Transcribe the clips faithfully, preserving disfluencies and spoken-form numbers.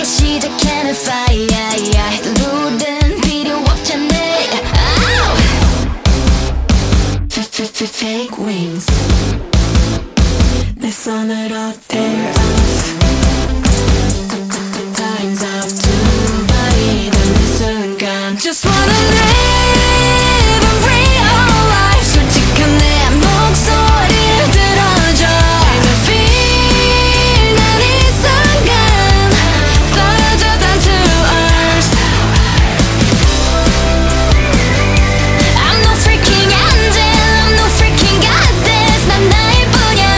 시작하는 fire 룰은 필요 없잖아. Fake wings 내 손으로 tear off Time's up to body 닿는 순간 Just wanna live a real life 솔직한 내 목소리를 들어줘 I feel 난 이 순간 떨어져 down to earth I'm no freaking angel I'm no freaking goddess 난 나일 뿐이야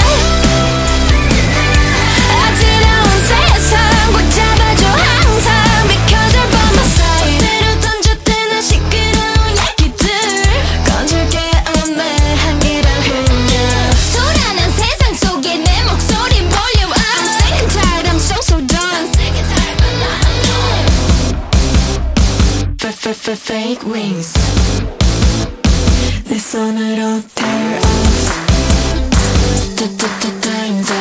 어지러운 세상 꼭 잡아줘 항상 Because you're by my side 그대로 던져대는 시끄러운 얘기들 건질게 없네 한계랑 그냥 소란한 세상 속에 내 목소리 볼륨 up I'm sick and tired I'm so so done sick and tired but not alone Fake wings 내 손으로 tear off Time's up